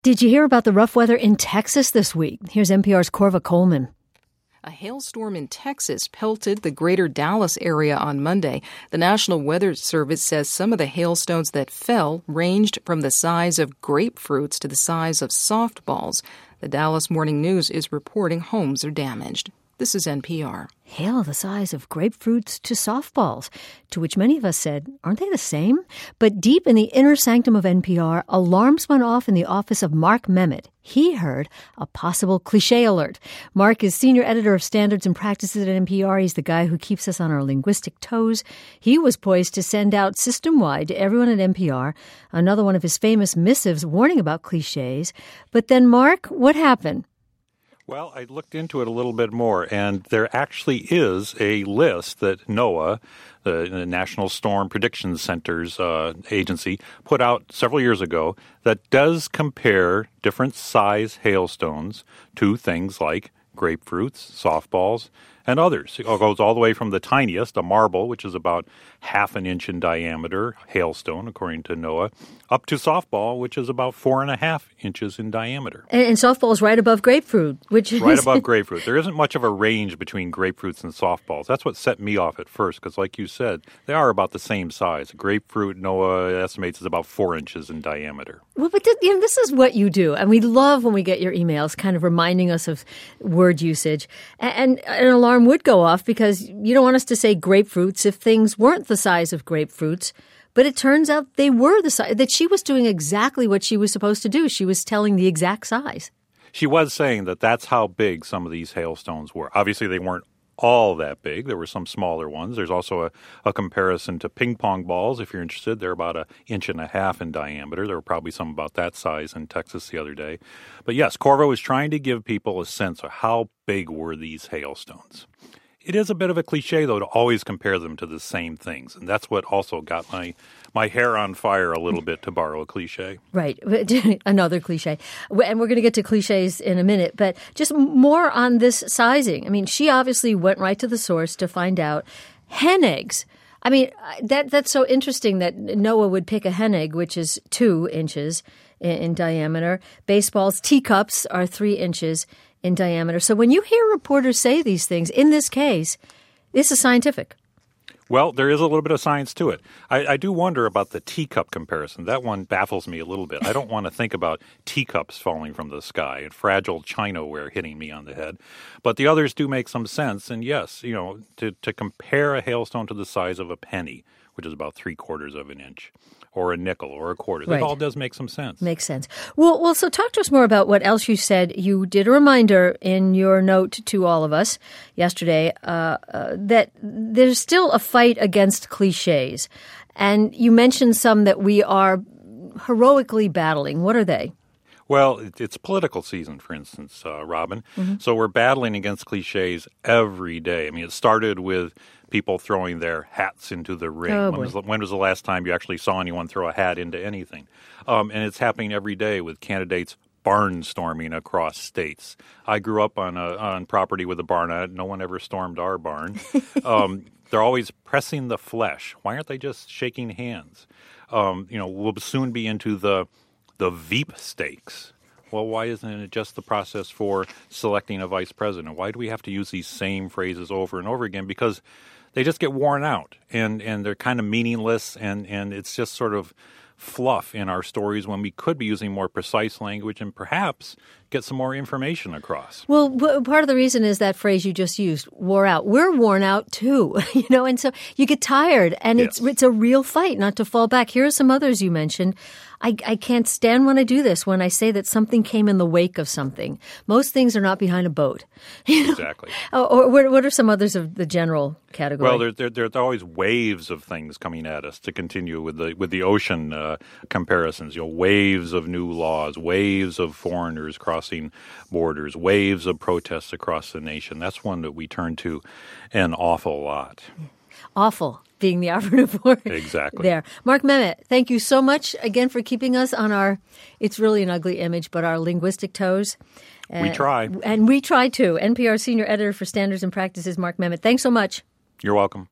Did you hear about the rough weather in Texas this week? Here's NPR's Corva Coleman. A hailstorm in Texas pelted the greater Dallas area on Monday. The National Weather Service says some of the hailstones that fell ranged from the size of grapefruits to the size of softballs. The Dallas Morning News is reporting homes are damaged. This is NPR. Hail the size of grapefruits to softballs, to which many of us said, aren't they the same? But deep in the inner sanctum of NPR, alarms went off in the office of Mark Memmott. He heard a possible cliché alert. Mark is senior editor of standards and practices at NPR. He's the guy who keeps us on our linguistic toes. He was poised to send out system-wide to everyone at NPR another one of his famous missives warning about clichés. But then, Mark, what happened? Well, I looked into it a little bit more, and there actually is a list that NOAA, the National Storm Prediction Center's agency, put out several years ago that does compare different size hailstones to things like grapefruits, softballs, and others. It goes all the way from the tiniest, a marble, which is about half an inch in diameter, hailstone, according to NOAA, up to softball, which is about 4.5 inches in diameter. And softball is right above grapefruit, which is... Right above grapefruit. There isn't much of a range between grapefruits and softballs. That's what set me off at first, because like you said, they are about the same size. A grapefruit, NOAA estimates, is about 4 inches in diameter. Well, but this is what you do. And we love when we get your emails kind of reminding us of word usage. And an alarm would go off because you don't want us to say grapefruits if things weren't the size of grapefruits. But it turns out they were the size, that she was doing exactly what she was supposed to do. She was telling the exact size. She was saying that that's how big some of these hailstones were. Obviously, they weren't all that big. There were some smaller ones. There's also a comparison to ping pong balls. If you're interested, they're about 1.5 inches in diameter. There were probably some about that size in Texas the other day. But yes, Corva was trying to give people a sense of how big were these hailstones. It is a bit of a cliche, though, to always compare them to the same things. And that's what also got my hair on fire a little bit, to borrow a cliche. Right. Another cliche. And we're going to get to cliches in a minute. But just more on this sizing. I mean, she obviously went right to the source to find out hen eggs. I mean, that's so interesting that NOAA would pick a hen egg, which is 2 inches in diameter. Baseballs, teacups are 3 inches in diameter. So when you hear reporters say these things, in this case, this is scientific. Well, there is a little bit of science to it. I do wonder about the teacup comparison. That one baffles me a little bit. I don't want to think about teacups falling from the sky and fragile chinaware hitting me on the head. But the others do make some sense. And yes, to compare a hailstone to the size of a penny, which is about 3/4 of an inch, or a nickel, or a quarter. That all does make some sense. Makes sense. Well, so talk to us more about what else you said. You did a reminder in your note to all of us yesterday that there's still a fight against cliches. And you mentioned some that we are heroically battling. What are they? Well, it's political season, for instance, Robin. Mm-hmm. So we're battling against cliches every day. I mean, it started with people throwing their hats into the ring. Oh, when was the last time you actually saw anyone throw a hat into anything? And it's happening every day with candidates barnstorming across states. I grew up on property with a barn. No one ever stormed our barn. They're always pressing the flesh. Why aren't they just shaking hands? We'll soon be into the Veep stakes. Well, why isn't it just the process for selecting a vice president? Why do we have to use these same phrases over and over again? Because they just get worn out, and they're kind of meaningless, and it's just sort of fluff in our stories when we could be using more precise language and perhaps get some more information across. Well, part of the reason is that phrase you just used, wore out. We're worn out too, and so you get tired, and it's a real fight not to fall back. Here are some others you mentioned. I can't stand when I do this, when I say that something came in the wake of something. Most things are not behind a boat. Exactly. Or what are some others of the general category? Well, there are always waves of things coming at us, to continue with the ocean comparisons. Waves of new laws, waves of foreigners crossing borders, waves of protests across the nation. That's one that we turn to an awful lot. Awful being the operative word. Exactly. There. Mark Memmott, thank you so much again for keeping us on our, it's really an ugly image, but our linguistic toes. We try. And we try too. NPR Senior Editor for Standards and Practices, Mark Memmott. Thanks so much. You're welcome.